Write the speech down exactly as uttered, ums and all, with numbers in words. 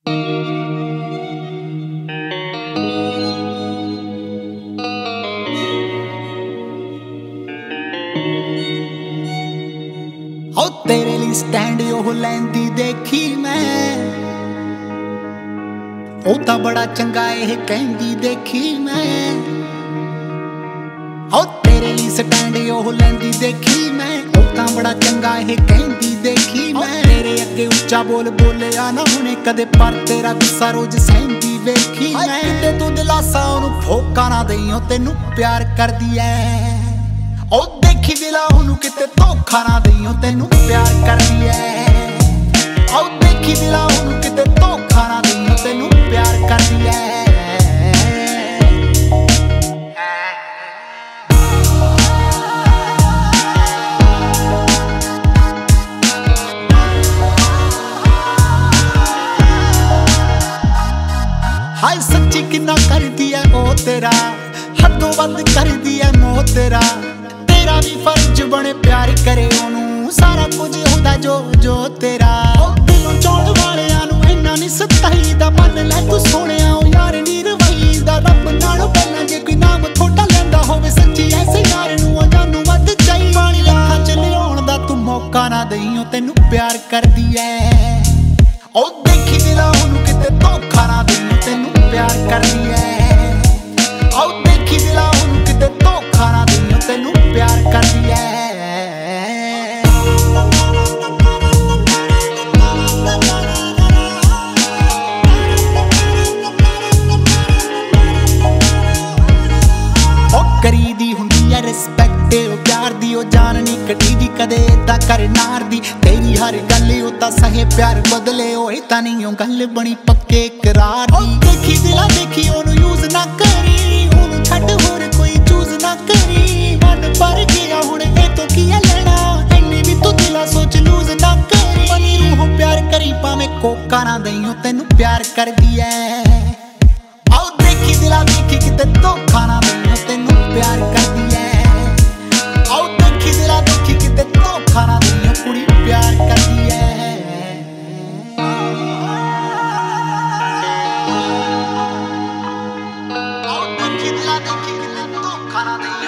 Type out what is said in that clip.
हो तेरे लिए स्टैंड ओह लैंदी देखी मैं, ओ तां बड़ा चंगा एह कहंदी देखी मैं। हो तेरे लिए स्टैंड ओह लैंदी देखी मैं, ओ तां बड़ा चंगा एह कहंदी देखी मैं। तेरे अगे उच्चा बोल बोलिया ना हुणे कदे, पर तेरा गुस्सा रोज सहंदी वेखी मैं। किते तू दिलासा ओनू फोका ना दईओ, तेनू प्यार करदी ऐ। ओ देखी दिला ओनू किते धोखा ना दईओ, तेनू प्यार करदी ऐ। ओ देखी दिला ओनू किते धोखा ना दईओ, तेनू प्यार करदी ऐ। हाय सच्ची किन्ना करदी ऐ ओ तेरा, हदों वध करदी ऐ मोह तेरा। तेरा भी फर्ज बने प्यार करे ओनू, सारा कुछ होंदा जो जो तेरा। दिलों चौड़ वालियां नू इन्ना नहीं सताईदा, मन लै तू सोहणिया ओ यार नी रवाईदा। रब नालों पहलां जे कोई नाम थोड़ा लैंदा होवे, सच्ची ऐसे यार नू जानू वध चाही। पानी अखां च लियाउण दा तू मौका ना दईओ, तेनू प्यार करदी ऐ। ओ देखी दिला ओनू किते धोखा ना दईओ, तेनू प्यार करदी ऐ। ओ देखी दिला ओनू किते धोखा ना दईओ, तेनू प्यार करदी ऐ। ओ करीदी हुंदी ऐ रिस्पैक्ट ओ प्यार दी, ओ जान नी कटीदी कदे इदां कर नार दी। तेरी हर गल ओ तां सहे प्यार बदले, ओए तां नी ओ गल बनी पक्के करार दी। देखी दिला देखी ओनू यूज ना करी, ओनू छड्ड होर कोई चूज ना करी। मन भर गया हुण ए तो की लेना, इन्नी भी तू दिला सोच लूज ना करी। बनी रूहों प्यार करी भावें कोका ना दईओ, तेनू प्यार करदी ऐ। आओ देखी दिला देखी किते धोखा ना दईओ, तेनू प्यार करदी ऐ। आओ देखी दिला देखी किते धोखा ना दईओ, कुड़ी प्यार करदी ऐ। आओ देखी दिला देखी किते धोखा ना दईओ।